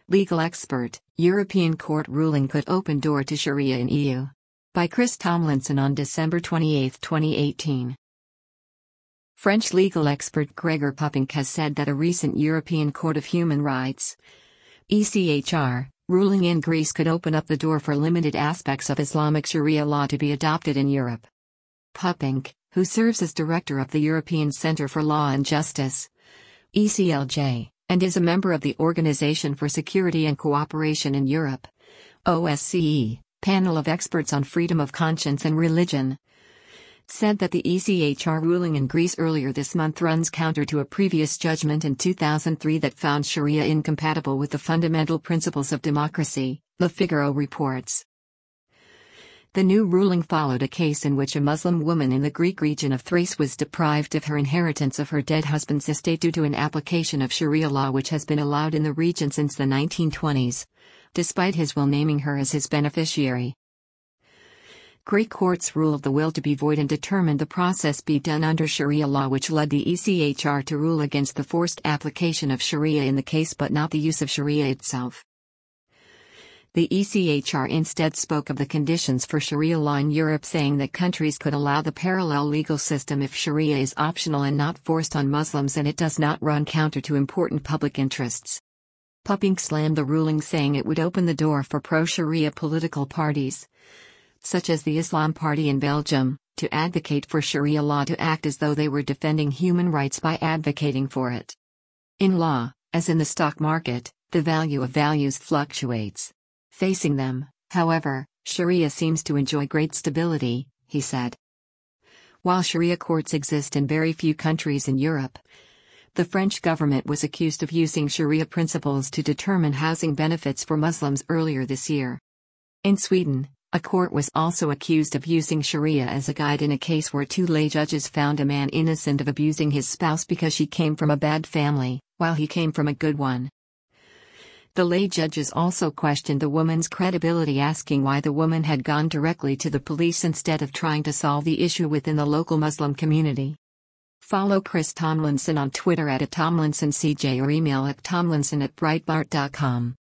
Legal expert, European court ruling could open door to Sharia in EU. By Chris Tomlinson on December 28, 2018. French legal expert Gregor Poppink has said that a recent European Court of Human Rights (ECHR) ruling in Greece could open up the door for limited aspects of Islamic Sharia law to be adopted in Europe. Poppink, who serves as director of the European Centre for Law and Justice (ECLJ), and is a member of the Organization for Security and Cooperation in Europe (OSCE) panel of experts on freedom of conscience and religion, said that the ECHR ruling in Greece earlier this month runs counter to a previous judgment in 2003 that found Sharia incompatible with the fundamental principles of democracy, Le Figaro reports. The new ruling followed a case in which a Muslim woman in the Greek region of Thrace was deprived of her inheritance of her dead husband's estate due to an application of Sharia law which has been allowed in the region since the 1920s, despite his will naming her as his beneficiary. Greek courts ruled the will to be void and determined the process be done under Sharia law, which led the ECHR to rule against the forced application of Sharia in the case but not the use of Sharia itself. The ECHR instead spoke of the conditions for Sharia law in Europe, saying that countries could allow the parallel legal system if Sharia is optional and not forced on Muslims and it does not run counter to important public interests. Poppink slammed the ruling, saying it would open the door for pro-Sharia political parties, such as the Islam Party in Belgium, to advocate for Sharia law to act as though they were defending human rights by advocating for it. In law, as in the stock market, the value of values fluctuates. Facing them, however, Sharia seems to enjoy great stability, he said. While Sharia courts exist in very few countries in Europe, the French government was accused of using Sharia principles to determine housing benefits for Muslims earlier this year. In Sweden, a court was also accused of using Sharia as a guide in a case where two lay judges found a man innocent of abusing his spouse because she came from a bad family, while he came from a good one. The lay judges also questioned the woman's credibility, asking why the woman had gone directly to the police instead of trying to solve the issue within the local Muslim community. Follow Chris Tomlinson on Twitter @TomlinsonCJ or email at tomlinson@breitbart.com.